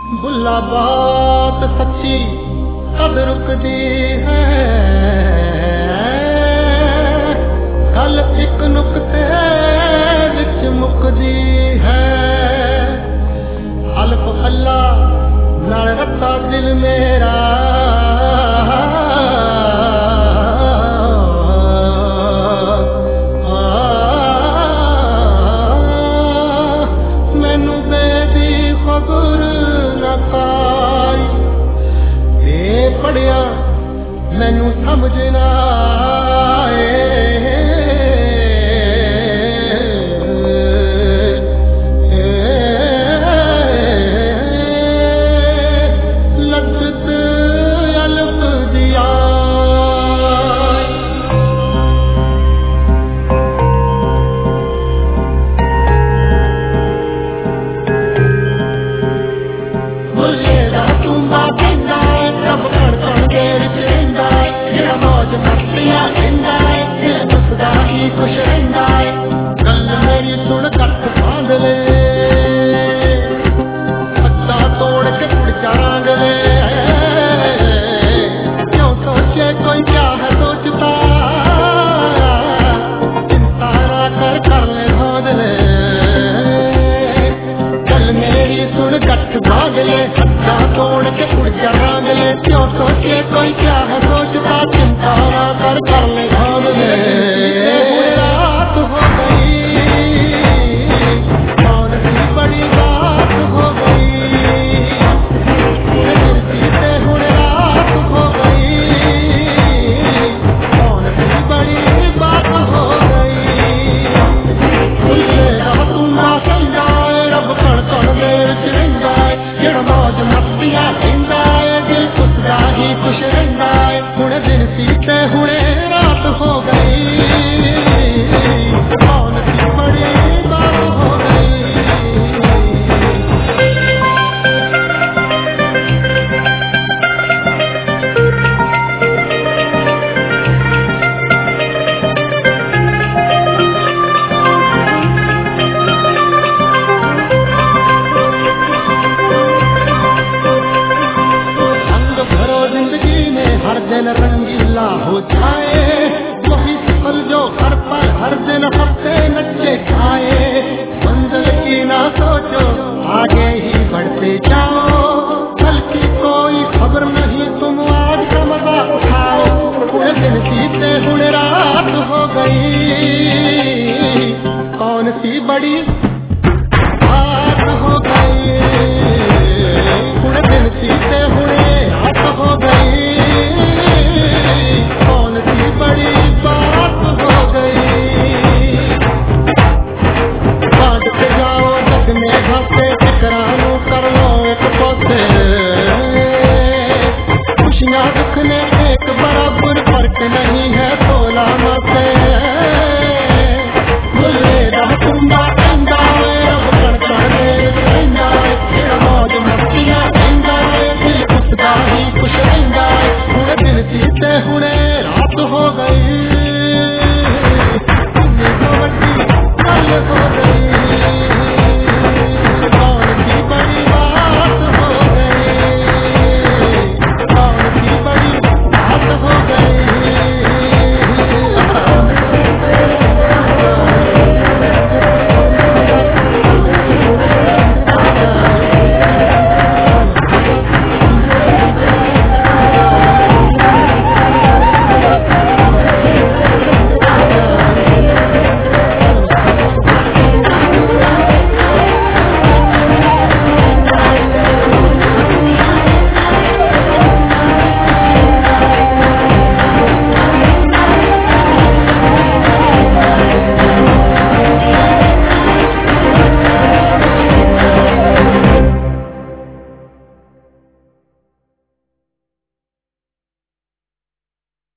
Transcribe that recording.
बुला बात सच्ची कद रुकदी है, गल एक नुक्ते विच मुकदी है। हल्फ अल्लाह नाल रखा दिल मेरा, मैनू बेदी खबर न पाई, पढ़िया मैनू समझ ना आए। लज्जत अलफ दिया मुर्शेदा तुम्बा कहना है, रब कण कण दे विच रहिंदा है, जेड़ा मौज मस्तियां लैंदा है, दिल दुसदा ही खुश रहिंदा है। गल मेरी सुन कट बांध ले, पत्ता तोड़ के पुड़चा रांग ले, क्यों सोचे कोई क्या है सोचता, चिंता ना कर ले भांध ले। गल मेरी सुन कट बांध ले, पत्ता तोड़ के पुड़चा रांग ले, क्यों सोचे कोई क्या है सोचता, चिंता ना कर ले भांध ले। रात हो गई कौन सी बड़ी बात हो गई, जीते हुण रात हो गई कौन सी बड़ी बात हो गई। मुर्शेदा तुम्बा कहंदा है, रब कण कण दे विच रहिंदा है, जेड़ा मौज मस्तियां